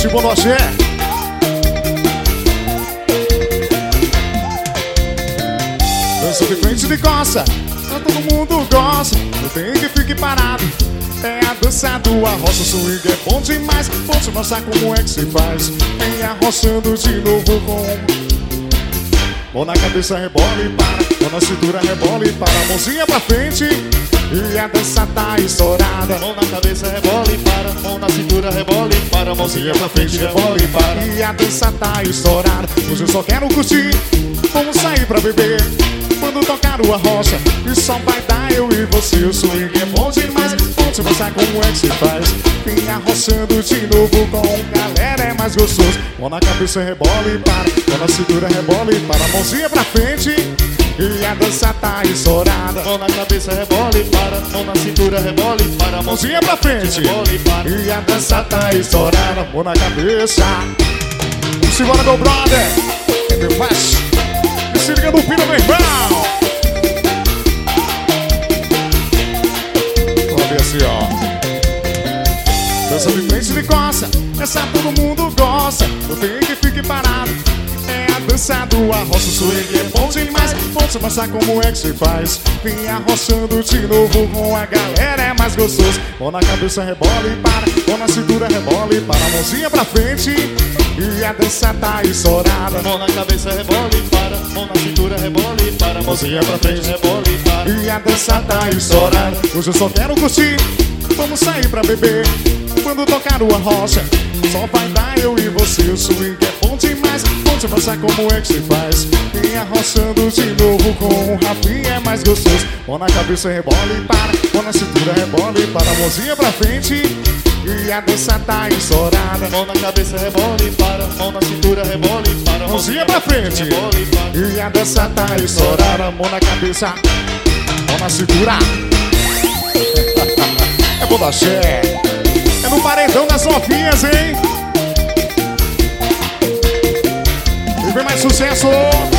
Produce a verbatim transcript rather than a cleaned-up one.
frente, bom axé. Dança de frente e de costa, todo mundo gosta. Não tem que fique parado. É a dança do arrocha, o swing é bom demais. Vou te mostrar como é que se faz. Vem arrochando de novo com mão na cabeça, rebola e para. Mão na cintura, rebola e para. Mãozinha pra frente e a dança tá estourada. Mão na cabeça, rebola e para. Mão na cintura, rebola e para. Mãozinha pra frente, rebola e para. E a dança tá estourada. Hoje eu só quero curtir. Vamos sair pra beber. Quando tocar o arrocha, e só vai dar eu e você. O swing é bom demais. Vou te mostrar como é que se faz. Vem arrochando de novo com galera, é mais gostoso. Mão na cabeça, rebola e para. Mão na cintura, rebola e para. Mãozinha pra frente e a dança tá estourada. Mão na cabeça, rebola e para. Mão na cintura, rebola e para. Mãozinha pra frente rebola e para. e a dança tá estourada. Mão na cabeça. Simbora, meu brother. É meu fácil. E se liga no pino, meu irmão. Vamos ver assim, ó. Dança de frente e de costa. Essa todo mundo gosta. Não tem que fique parado. É a dança do arrocha, o swing é bom demais. Vou te mostrar como é que se faz. Vem arrochando de novo com a galera, é mais gostoso. Mão na cabeça, rebola e para. Mão na cintura, rebola e para. Mãozinha pra frente e a dança tá estourada. Mão na cabeça, rebola e para. Mão na cintura, rebola e para. Mãozinha pra frente, rebola e para. E a dança tá estourada. Hoje eu só quero curtir. Vamos sair pra beber. Quando tocar o arrocha, só vai dar eu e você. O swing é bom demais. Vou te mostrar como é que se faz. Vem arrochando de novo com o Rafinha, é mais gostoso. Mão na cabeça, rebola e para. Mão na cintura, rebola e para. Mãozinha pra frente e a dança tá estourada. Mão na cabeça, rebola e para. Mão na cintura, rebola e para. Mãozinha pra frente rebola e para. e a dança tá estourada. Mão na cabeça, mão na cintura. É bom da axé. É no paredão das novinhas, hein? E vem mais sucesso.